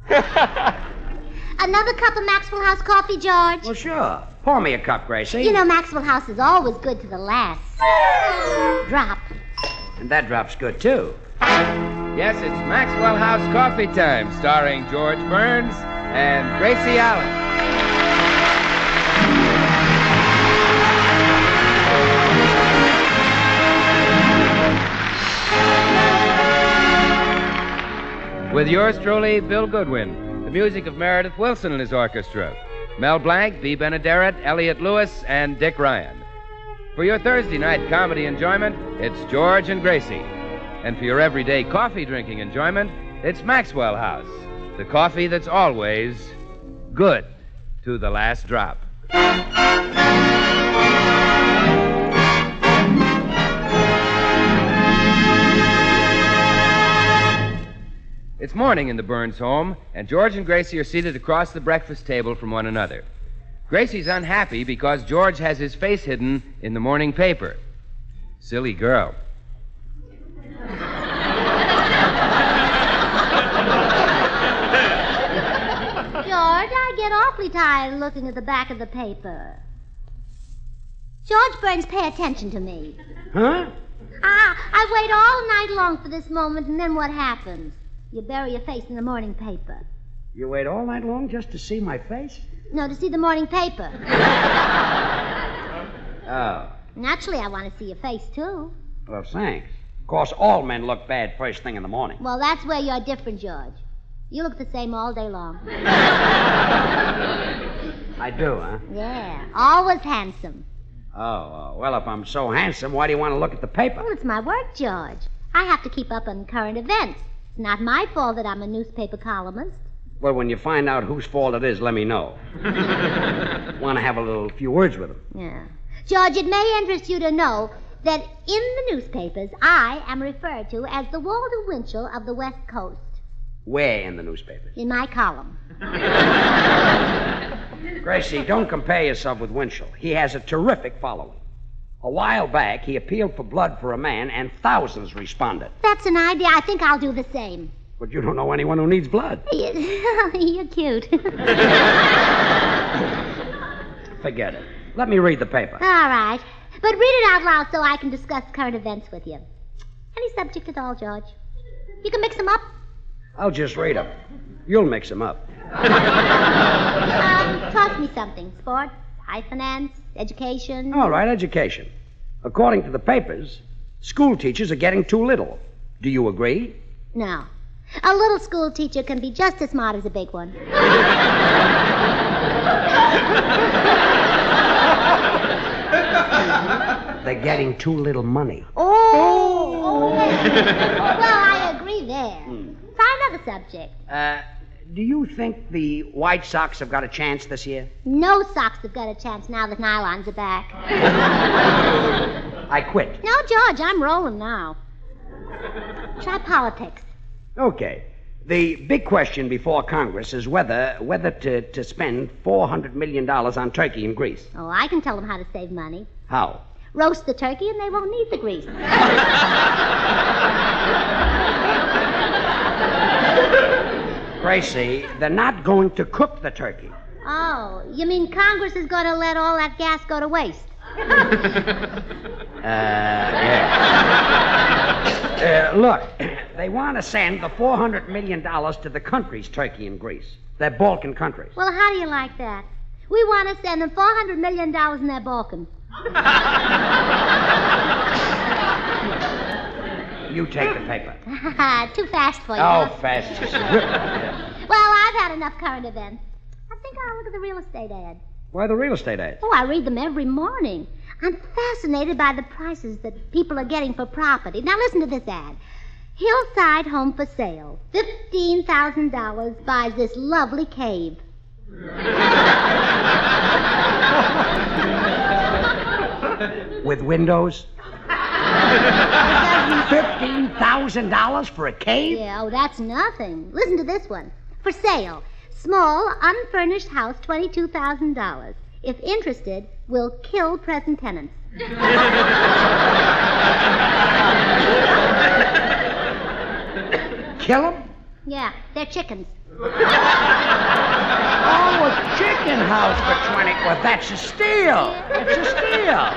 Another cup of Maxwell House coffee, George? Well, sure. Pour me a cup, Gracie. You know Maxwell House is always good to the last drop. And that drop's good, too. Yes, it's Maxwell House Coffee Time, starring George Burns and Gracie Allen. With yours truly, Bill Goodwin. The music of Meredith Wilson and his orchestra. Mel Blanc, Bea Benaderet, Elliott Lewis, and Dick Ryan. For your Thursday night comedy enjoyment, it's George and Gracie. And for your everyday coffee drinking enjoyment, it's Maxwell House. The coffee that's always good to the last drop. It's morning in the Burns home, and George and Gracie are seated across the breakfast table from one another. Gracie's unhappy because George has his face hidden in the morning paper. Silly girl. George, I get awfully tired looking at the back of the paper. George Burns, pay attention to me. Huh? I wait all night long for this moment, and then what happens? You bury your face in the morning paper. You wait all night long just to see my face? No, to see the morning paper. Oh. Naturally, I want to see your face, too. Well, thanks. Of course, all men look bad first thing in the morning. Well, that's where you're different, George. You look the same all day long. I do, huh? Yeah, always handsome. Oh, well, if I'm so handsome, why do you want to look at the paper? Well, it's my work, George. I have to keep up on current events. It's not my fault that I'm a newspaper columnist. Well, when you find out whose fault it is, let me know. Want to have a few words with him. Yeah. George, it may interest you to know that in the newspapers, I am referred to as the Walter Winchell of the West Coast. Where in the newspapers? In my column. Gracie, don't compare yourself with Winchell. He has a terrific following. A while back, he appealed for blood for a man, and thousands responded. That's an idea. I think I'll do the same. But you don't know anyone who needs blood. You're cute. Forget it. Let me read the paper. All right. But read it out loud so I can discuss current events with you. Any subject at all, George. You can mix them up. I'll just read them. You'll mix them up. Toss me something. Sports, high finance, education. All right, education. According to the papers, school teachers are getting too little. Do you agree? No. A little school teacher can be just as smart as a big one. They're getting too little money. Oh. Well, I agree there. Try another subject. Do you think the White Sox have got a chance this year? No Sox have got a chance now that nylons are back. I quit. No, George, I'm rolling now. Try politics. Okay. The big question before Congress is whether to spend $400 million on turkey in Greece. Oh, I can tell them how to save money. How? Roast the turkey and they won't need the grease. Gracie, they're not going to cook the turkey. Oh, you mean Congress is going to let all that gas go to waste? Yeah. Look, they want to send the $400 million to the countries, Turkey and Greece. They're Balkan countries. Well, how do you like that? We want to send them $400 million in their Balkan. You take the paper. Too fast for you. Oh, fast. Well, I've had enough current events. I think I'll look at the real estate ad. Why the real estate ads? Oh, I read them every morning. I'm fascinated by the prices that people are getting for property. Now, listen to this ad. Hillside home for sale. $15,000 buys this lovely cave. With windows? $15,000 for a cave? Yeah, oh, that's nothing. Listen to this one. For sale. Small, unfurnished house, $22,000. If interested, will kill present tenants. Kill them? Yeah, they're chickens. Oh, a chicken house for 20. Well, that's a steal. It's a steal.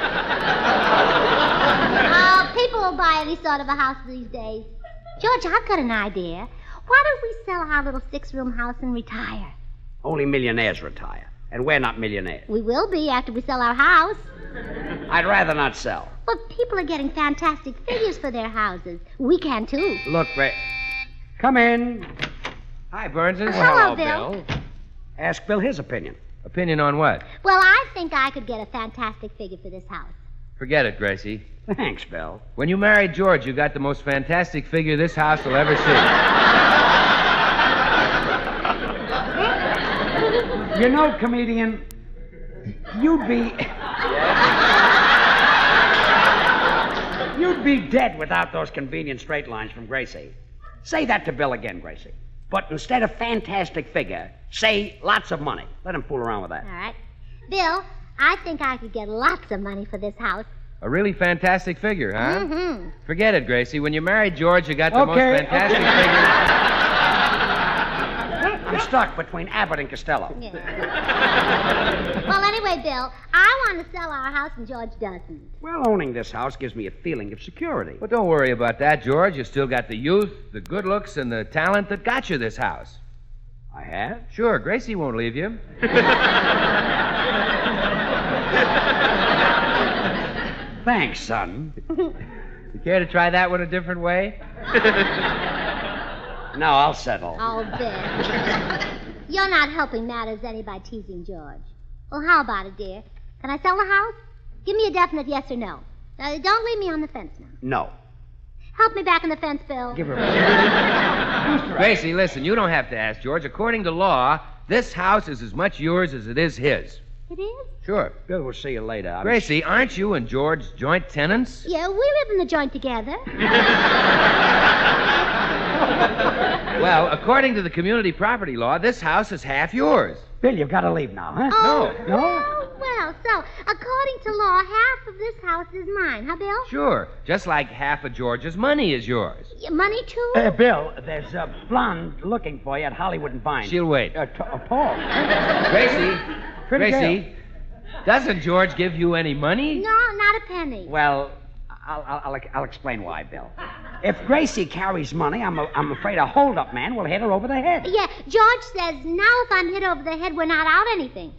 People will buy any sort of a house these days. George, I've got an idea. Why don't we sell our little 6-room house and retire? Only millionaires retire. And we're not millionaires. We will be after we sell our house. I'd rather not sell. But people are getting fantastic figures for their houses. We can, too. Look, Ray. Come in. Hi, Burnses. Hello, Bill. Ask Bill his opinion. Opinion on what? Well, I think I could get a fantastic figure for this house. Forget it, Gracie. Thanks, Bill. When you married George, you got the most fantastic figure this house will ever see. You know, comedian, you'd be dead without those convenient straight lines from Gracie. Say that to Bill again, Gracie. But instead of fantastic figure, say lots of money. Let him fool around with that. All right. Bill, I think I could get lots of money for this house. A really fantastic figure, huh? Mm-hmm. Forget it, Gracie. When you married George, you got the most fantastic figure. You're stuck between Abbott and Costello. Yeah. Well, anyway, Bill, I want to sell our house and George doesn't. Well, owning this house gives me a feeling of security. But don't worry about that, George. You still got the youth, the good looks, and the talent that got you this house. I have? Sure, Gracie won't leave you. Thanks, son. You care to try that one a different way? No, I'll settle. Oh, Bill. You're not helping matters any by teasing George. Well, how about it, dear? Can I sell the house? Give me a definite yes or no. Don't leave me on the fence now. No. Help me back on the fence, Bill. Give her Gracie, listen, you don't have to ask George. According to law, this house is as much yours as it is his. It is? Sure. Bill, we'll see you later. Gracie, aren't you and George joint tenants? Yeah, we live in the joint together. Well, according to the community property law, this house is half yours. Bill, you've got to leave now, huh? Oh, No? well, so, according to law, half of this house is mine, huh, Bill? Sure. Just like half of George's money is yours. Money, too? Bill, there's a blonde looking for you at Hollywood and Vine. She'll wait. Paul. Gracie, doesn't George give you any money? No, not a penny. Well, I'll explain why, Bill. If Gracie carries money, I'm afraid a hold-up man will hit her over the head. Yeah, George says now if I'm hit over the head, we're not out anything.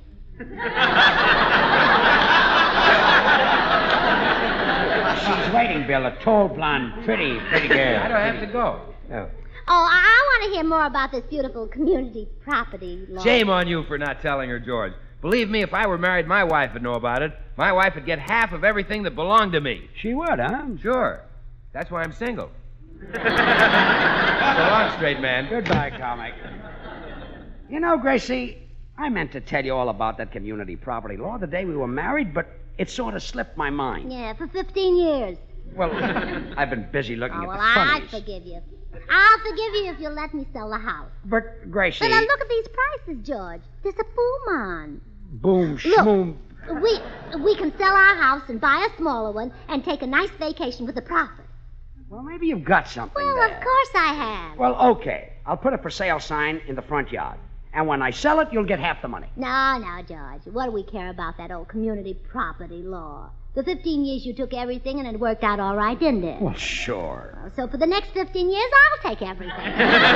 She's waiting, Bill. A tall, blonde, pretty girl. I don't have to go. Oh. Oh, I want to hear more about this beautiful community property law. Shame on you for not telling her, George. Believe me, if I were married, my wife would know about it. My wife would get half of everything that belonged to me. She would, huh? Sure. That's why I'm single. So long, straight man. Goodbye, comic. You know, Gracie, I meant to tell you all about that community property law the day we were married, but it sort of slipped my mind. Yeah, for 15 years. Well, I've been busy looking Oh, at well, the I funnies. forgive you. I'll forgive you if you'll let me sell the house. But, Gracie... But now look at these prices, George. There's a boom on. Boom, schmoom... We can sell our house and buy a smaller one and take a nice vacation with a profit. Well, maybe you've got something Well, there. of course I have. Well, okay. I'll put a for sale sign in the front yard. And when I sell it, you'll get half the money. No, George. What do we care about that old community property law? For 15 years you took everything and it worked out all right, didn't it? Well, sure. So for the next 15 years, I'll take everything.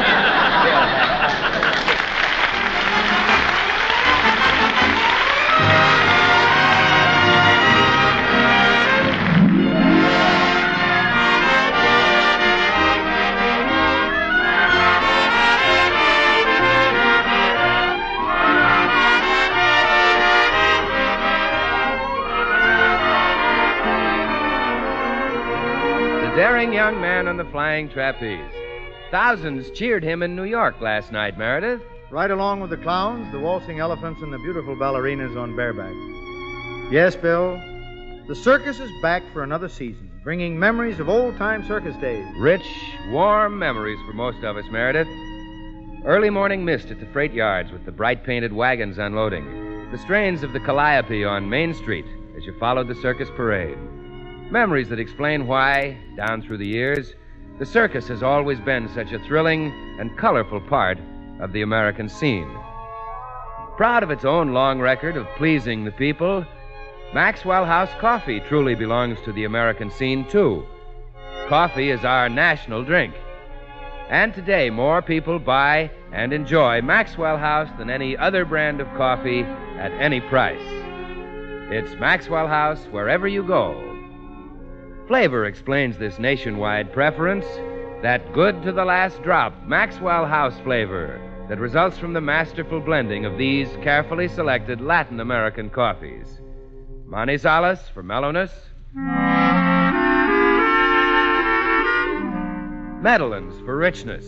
Daring young man on the flying trapeze. Thousands cheered him in New York last night, Meredith. Right along with the clowns, the waltzing elephants, and the beautiful ballerinas on bareback. Yes, Bill, the circus is back for another season, bringing memories of old-time circus days. Rich, warm memories for most of us, Meredith. Early morning mist at the freight yards with the bright painted wagons unloading. The strains of the Calliope on Main Street as you followed the circus parade. Memories that explain why, down through the years, the circus has always been such a thrilling and colorful part of the American scene. Proud of its own long record of pleasing the people, Maxwell House Coffee truly belongs to the American scene, too. Coffee is our national drink. And today, more people buy and enjoy Maxwell House than any other brand of coffee at any price. It's Maxwell House wherever you go. Flavor explains this nationwide preference, that good to the last drop Maxwell House flavor that results from the masterful blending of these carefully selected Latin American coffees. Manizales for mellowness. Medellins for richness.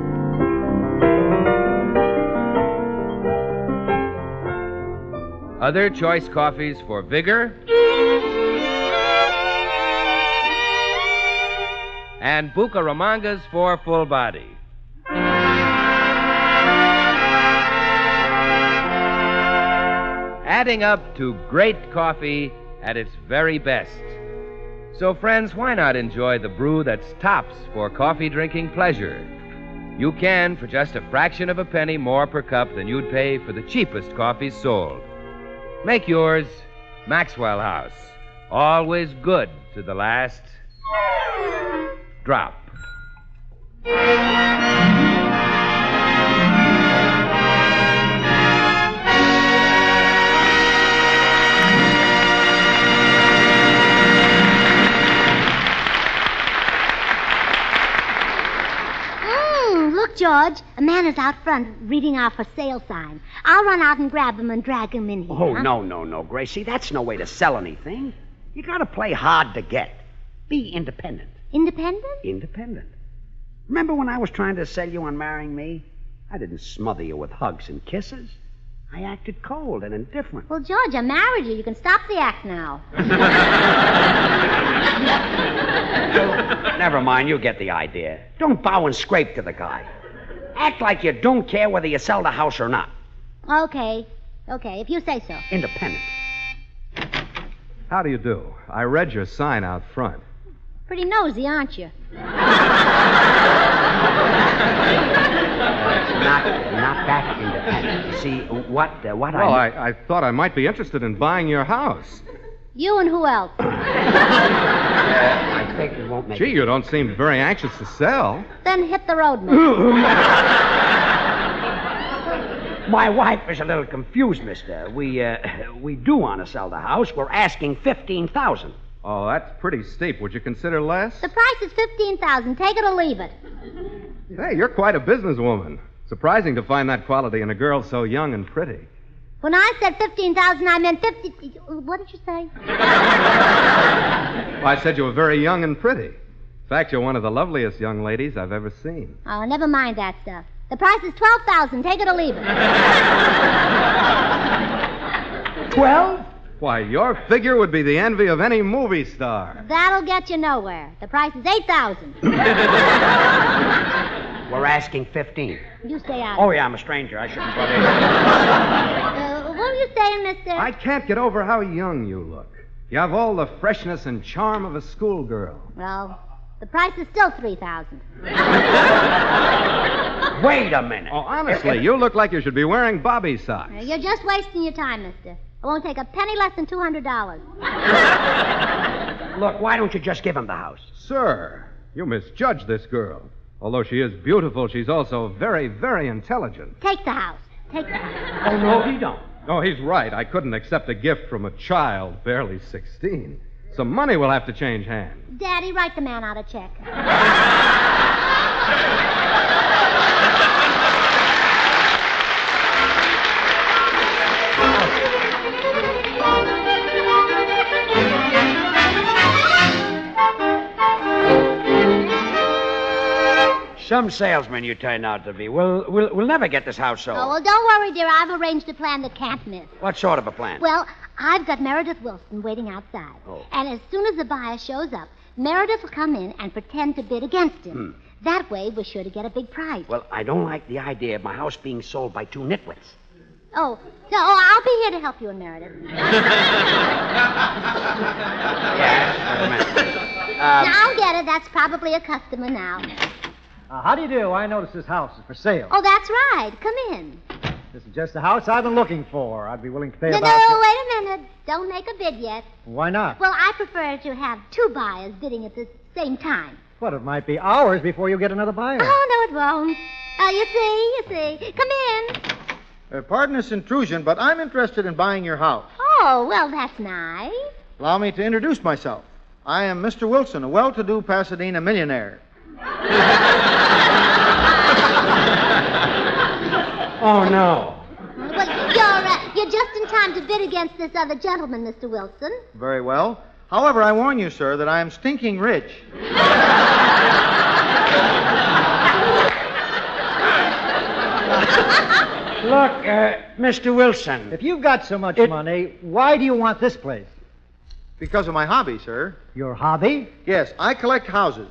Other choice coffees for vigor. And Bucaramangas for full body. Adding up to great coffee at its very best. So, friends, why not enjoy the brew that's tops for coffee drinking pleasure? You can for just a fraction of a penny more per cup than you'd pay for the cheapest coffees sold. Make yours Maxwell House. Always good to the last drop. Look, George, a man is out front reading our for sale sign. I'll run out and grab him and drag him in here. Oh, no, Gracie. That's no way to sell anything. You gotta play hard to get. Be independent. Independent? Independent. Remember when I was trying to sell you on marrying me? I didn't smother you with hugs and kisses. I acted cold and indifferent. Well, George, I married you. You can stop the act now. Never mind, you get the idea. Don't bow and scrape to the guy. Act like you don't care whether you sell the house or not. Okay, if you say so. Independent. How do you do? I read your sign out front. Pretty nosy, aren't you? Not that independent. You see, Well, I thought I might be interested in buying your house. You and who else? I think it won't make Gee, you don't seem very anxious to sell. Then hit the road, man. My wife is a little confused, mister. We do want to sell the house. We're asking $15,000. Oh, that's pretty steep. Would you consider less? The price is $15,000. Take it or leave it. Hey, you're quite a businesswoman. Surprising to find that quality in a girl so young and pretty. When I said $15,000, I meant 50. What did you say? Well, I said you were very young and pretty. In fact, you're one of the loveliest young ladies I've ever seen. Oh, never mind that stuff. The price is $12,000. Take it or leave it. 12? Why, your figure would be the envy of any movie star. That'll get you nowhere. The price is $8,000. We're asking 15. You stay out. Oh, yeah, I'm a stranger. I shouldn't butt in. What are you saying, mister? I can't get over how young you look. You have all the freshness and charm of a schoolgirl. Well, the price is still $3,000. Wait a minute. Oh, honestly, you look like you should be wearing bobby socks. You're just wasting your time, mister. I won't take a penny less than $200. Look, why don't you just give him the house? Sir, you misjudge this girl. Although she is beautiful, she's also very, very intelligent. Take the house. Take the house. Oh, no, he don't. Oh, he's right. I couldn't accept a gift from a child barely 16. Some money will have to change hands. Daddy, write the man out a check. Some salesman you turned out to be. We'll never get this house sold. Oh, well, don't worry, dear. I've arranged a plan that can't miss. What sort of a plan? Well, I've got Meredith Wilson waiting outside. Oh. And as soon as the buyer shows up, Meredith will come in and pretend to bid against him. That way, we're sure to get a big price. Well, I don't like the idea of my house being sold by two nitwits. Oh, I'll be here to help you and Meredith. Yes, wait a minute. Now, I'll get it. That's probably a customer now. How do you do? I notice this house is for sale. Oh, that's right. Come in. This is just the house I've been looking for. I'd be willing to pay No, about... wait a minute. Don't make a bid yet. Why not? Well, I prefer to have two buyers bidding at the same time. But it might be hours before you get another buyer. Oh, no, it won't. You see. Come in. Pardon this intrusion, but I'm interested in buying your house. Oh, well, that's nice. Allow me to introduce myself. I am Mr. Wilson, a well-to-do Pasadena millionaire. Oh, no. Well, you're just in time to bid against this other gentleman, Mr. Wilson. Very well. However, I warn you, sir, that I am stinking rich. Look, Mr. Wilson. If you've got so much money, why do you want this place? Because of my hobby, sir. Your hobby? Yes, I collect houses.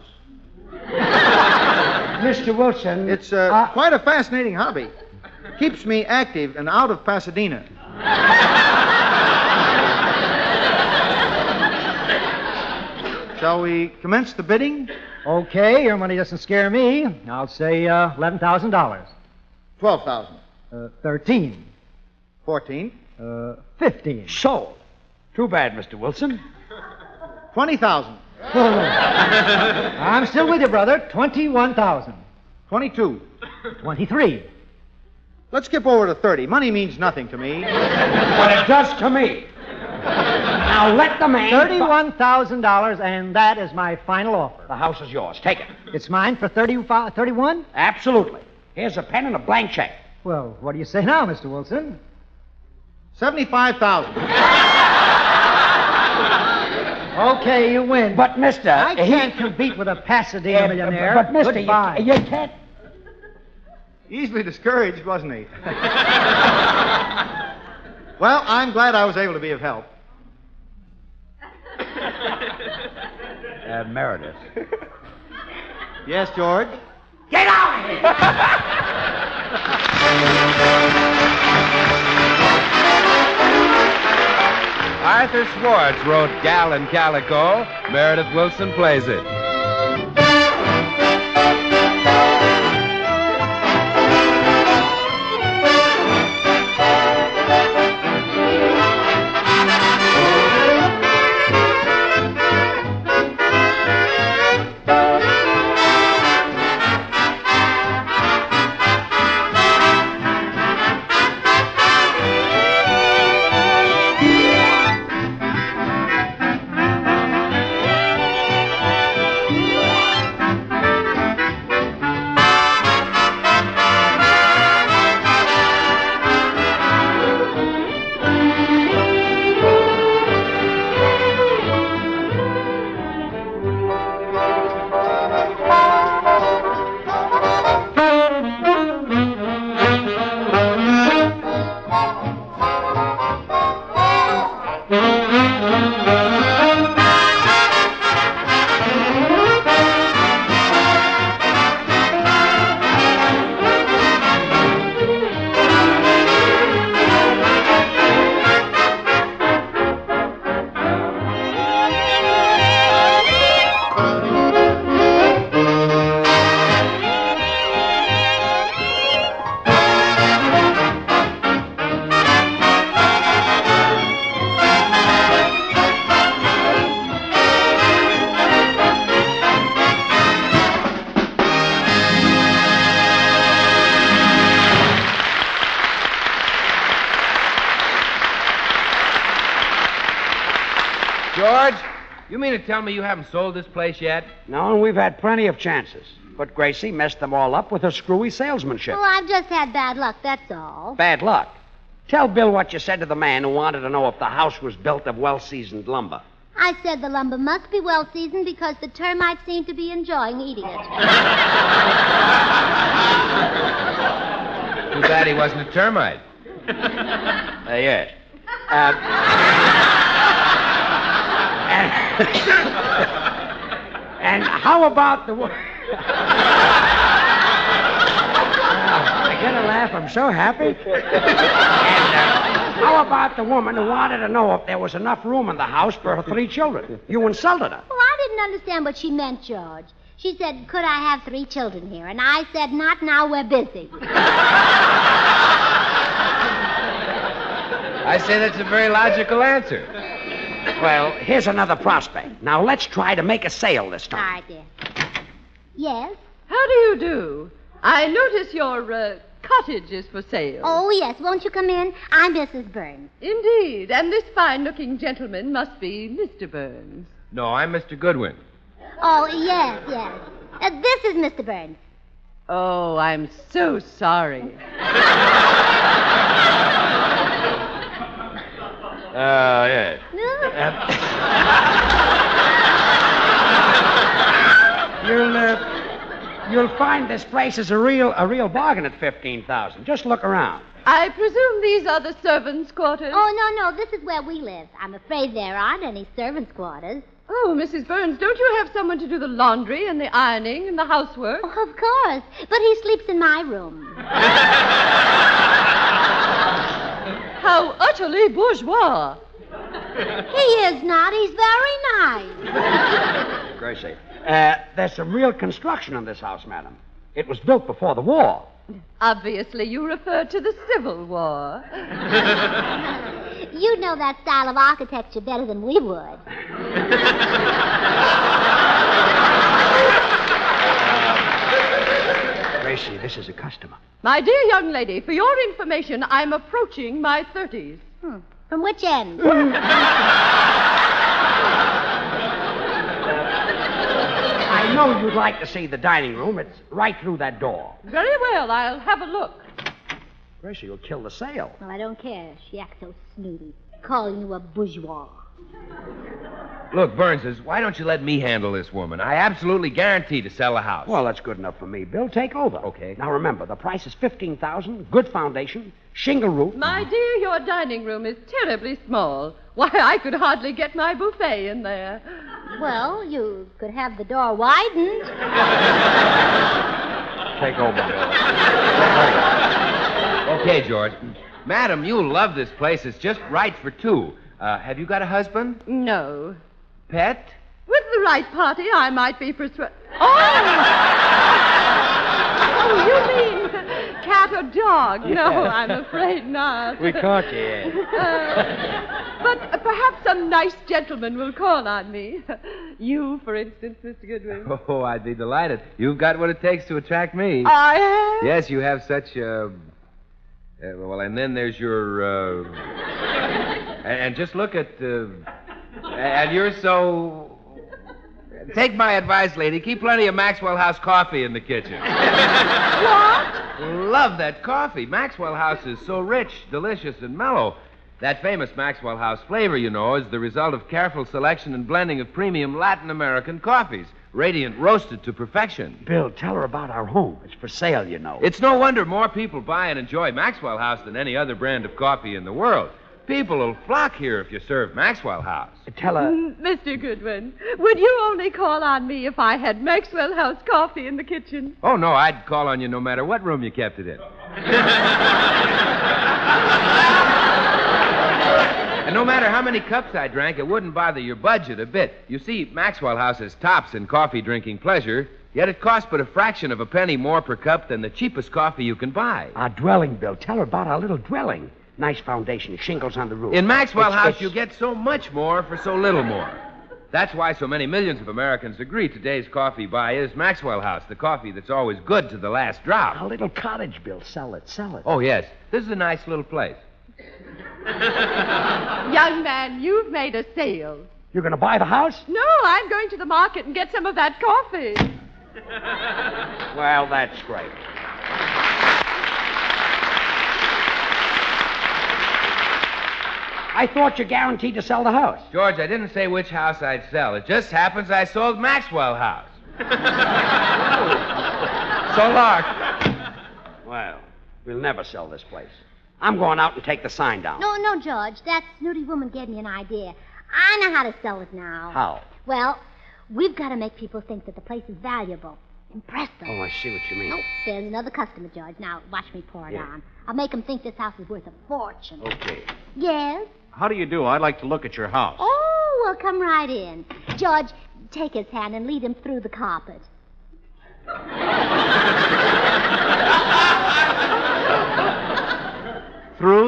Mr. Wilson. It's quite a fascinating hobby. Keeps me active and out of Pasadena. Shall we commence the bidding? Okay, your money doesn't scare me. I'll say $11,000. 12,000. 13. 14. 15. Sold. Too bad, Mr. Wilson. 20,000. I'm still with you, brother. 21,000. 22. 23. Let's skip over to 30. Money means nothing to me. But it does to me. Now let the man... $31,000, and that is my final offer. The house is yours. Take it. It's mine for 31? Absolutely. Here's a pen and a blank check. Well, what do you say now, Mr. Wilson? 75,000. Okay, you win. But, mister... I can't compete with a Pasadena millionaire. But, mister, Goodbye. you can't... Easily discouraged, wasn't he? Well, I'm glad I was able to be of help. Meredith. Yes, George? Get out of here! Arthur Swartz wrote Gal and Calico. Meredith Wilson plays it. George, you mean to tell me you haven't sold this place yet? No, and we've had plenty of chances. But Gracie messed them all up with her screwy salesmanship. Oh, I've just had bad luck, that's all. Bad luck. Tell Bill what you said to the man who wanted to know if the house was built of well-seasoned lumber. I said the lumber must be well seasoned because the termites seem to be enjoying eating it. Too bad he wasn't a termite. Yes. And how about the... I get a laugh. I'm so happy. And how about the woman who wanted to know if there was enough room in the house for her 3 children? You insulted her. Oh, I didn't understand what she meant, George. She said, could I have 3 children here? And I said, not now, we're busy. I say that's a very logical answer. Well, here's another prospect. Now, let's try to make a sale this All time. right, dear. Yes? How do you do? I notice your cottage is for sale. Oh, yes. Won't you come in? I'm Mrs. Burns. Indeed. And this fine-looking gentleman must be Mr. Burns. No, I'm Mr. Goodwin. Oh, yes. This is Mr. Burns. Oh, I'm so sorry. Yes. You'll find this place is a real bargain at $15,000. Just look around. I presume these are the servants' quarters? Oh, no. This is where we live. I'm afraid there aren't any servants' quarters. Oh, Mrs. Burns, don't you have someone to do the laundry and the ironing and the housework? Oh, of course. But he sleeps in my room. How utterly bourgeois. He is not. He's very nice. Gracie, there's some real construction on this house, madam. It was built before the war. Obviously, you refer to the Civil War. You know that style of architecture better than we would. Gracie, this is a customer. My dear young lady, for your information, I'm approaching my 30s. From which end? I know you'd like to see the dining room. It's right through that door. Very well, I'll have a look. Gracie, you'll kill the sale. Well, I don't care. She acts so snooty. Calling you a bourgeois. Look, Burns, why don't you let me handle this woman? I absolutely guarantee to sell the house. Well, that's good enough for me. Bill, take over. Okay. Now, remember, the price is $15,000, good foundation, shingle roof. My dear, your dining room is terribly small. Why, I could hardly get my buffet in there. Well, you could have the door widened. Take over, Bill. Okay, George. Madam, you'll love this place. It's just right for 2. Have you got a husband? No. Pet? With the right party, I might be persuaded. Oh, you mean cat or dog? No, I'm afraid not. We caught you. But perhaps some nice gentleman will call on me. You, for instance, Mr. Goodwin. Oh, I'd be delighted. You've got what it takes to attract me. I have? Yes, you have such well, and then there's your, and just look at, and you're so... Take my advice, lady. Keep plenty of Maxwell House coffee in the kitchen. What? Love that coffee. Maxwell House is so rich, delicious, and mellow. That famous Maxwell House flavor, you know, is the result of careful selection and blending of premium Latin American coffees, radiant roasted to perfection. Bill, tell her about our home. It's for sale, you know. It's no wonder more people buy and enjoy Maxwell House than any other brand of coffee in the world. People will flock here if you serve Maxwell House. Tell her... Mr. Goodwin, would you only call on me if I had Maxwell House coffee in the kitchen? Oh, no, I'd call on you no matter what room you kept it in. And no matter how many cups I drank, it wouldn't bother your budget a bit. You see, Maxwell House is tops in coffee-drinking pleasure, yet it costs but a fraction of a penny more per cup than the cheapest coffee you can buy. Our dwelling, Bill. Tell her about our little dwelling. Nice foundation, shingles on the roof. In Maxwell House, you get so much more for so little more. That's why so many millions of Americans agree today's coffee buy is Maxwell House, the coffee that's always good to the last drop. Our little cottage, Bill. Sell it, sell it. Oh, yes. This is a nice little place. Young man, you've made a sale. You're going to buy the house? No, I'm going to the market and get some of that coffee. Well, that's great. I thought you guaranteed to sell the house. George, I didn't say which house I'd sell. It just happens I sold Maxwell House. So long. Well, we'll never sell this place. I'm going out and take the sign down. No, George. That snooty woman gave me an idea. I know how to sell it now. How? Well, we've got to make people think that the place is valuable. Impress them. Oh, I see what you mean. Oh, there's another customer, George. Now, watch me pour it Yeah. on. I'll make them think this house is worth a fortune. Okay. Yes? How do you do? I'd like to look at your house. Oh, well, come right in. George, take his hand and lead him through the carpet.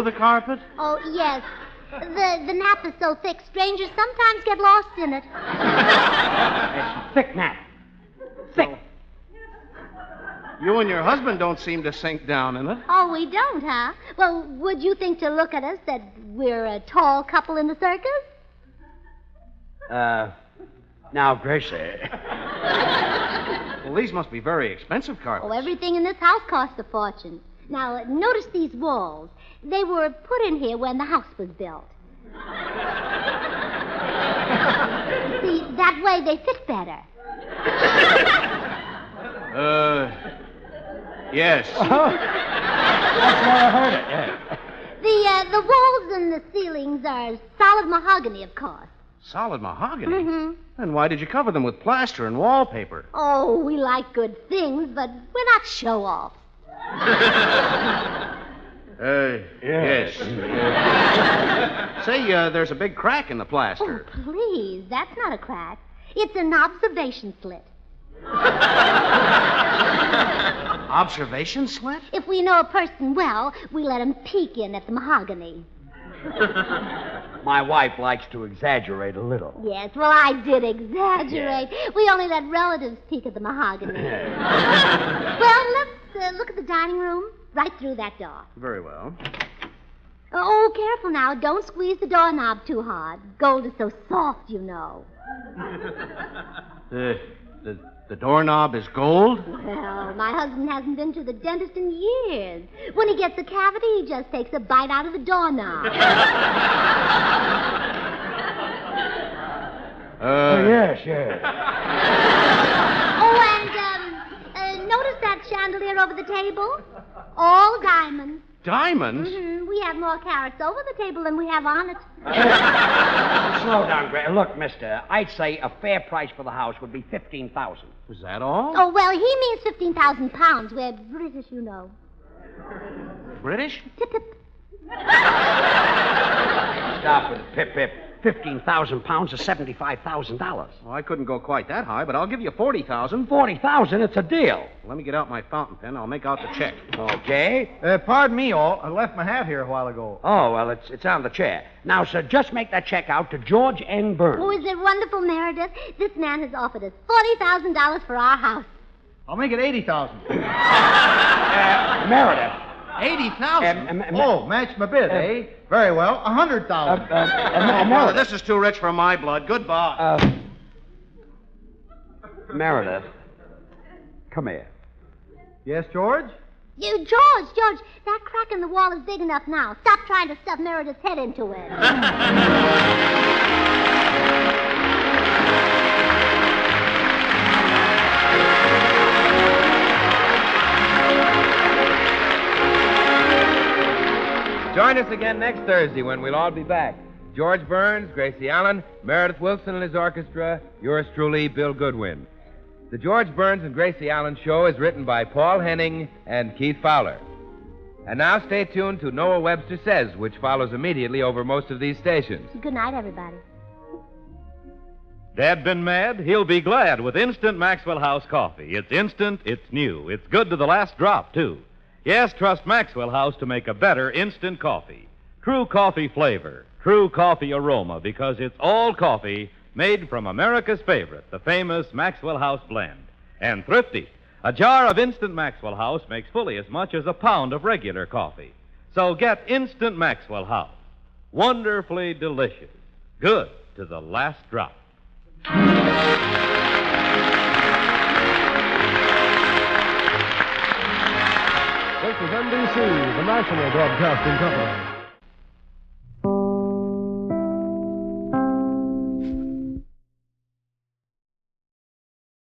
the carpet? Oh, yes. The nap is so thick, strangers sometimes get lost in it. It's thick nap. Thick. You and your husband don't seem to sink down in it. Oh, we don't, huh? Well, would you think to look at us that we're a tall couple in the circus? Now, Gracie. Well, these must be very expensive carpets. Oh, everything in this house costs a fortune. Now, notice these walls. They were put in here when the house was built. See, that way they fit better. Yes. That's why I heard it, yes. The walls and the ceilings are solid mahogany, of course. Solid mahogany? Mm-hmm. Then why did you cover them with plaster and wallpaper? Oh, we like good things, but we're not show-offs. Yes. Say, there's a big crack in the Oh, plaster. please, that's not a crack. It's an observation slit. Observation slit? If we know a person well, we let him peek in at the mahogany. My wife likes to exaggerate a little. Yes, well, I did exaggerate. We only let relatives peek at the mahogany. Well, let's look at the dining room. Right through that door. Very well. Oh, careful now. Don't squeeze the doorknob too hard. Gold is so soft, you know. The doorknob is gold? Well, my husband hasn't been to the dentist in years. When he gets a cavity, he just takes a bite out of the doorknob. Yes. Oh, and, notice that chandelier over the table? All diamonds. Diamonds? Mm-hmm. We have more carats over the table than we have on it. Slow down, Gracie. Look, mister, I'd say a fair price for the house would be $15,000. Was that all? Oh, well, he means 15,000 pounds. We're British, you know. British? Tip-tip. Stop with the pip-pip. 15,000 pounds is $75,000. Well, I couldn't go quite that high, but I'll give you 40,000. 40,000, it's a deal. Let me get out my fountain pen. I'll make out the check. Okay. Pardon me, all. I left my hat here a while ago. Oh, well, it's on the chair. Now, sir, just make that check out to George N. Burns. Oh, is it wonderful, Meredith? This man has offered us $40,000 for our house. I'll make it 80,000. Meredith. 80,000? Oh, match my bid, eh? Very well. 100,000. Mother, this is too rich for my blood. Goodbye. Meredith. Come here. Yes, George? You, George, that crack in the wall is big enough now. Stop trying to stuff Meredith's head into it. Join us again next Thursday when we'll all be back. George Burns, Gracie Allen, Meredith Wilson and his orchestra, yours truly, Bill Goodwin. The George Burns and Gracie Allen Show is written by Paul Henning and Keith Fowler. And now stay tuned to Noah Webster Says, which follows immediately over most of these stations. Good night, everybody. Dad been mad? He'll be glad with Instant Maxwell House coffee. It's instant, it's new, it's good to the last drop, too. Yes, trust Maxwell House to make a better instant coffee. True coffee flavor, true coffee aroma, because it's all coffee made from America's favorite, the famous Maxwell House blend. And thrifty. A jar of Instant Maxwell House makes fully as much as a pound of regular coffee. So get Instant Maxwell House. Wonderfully delicious. Good to the last drop. This is NBC, the national broadcasting company.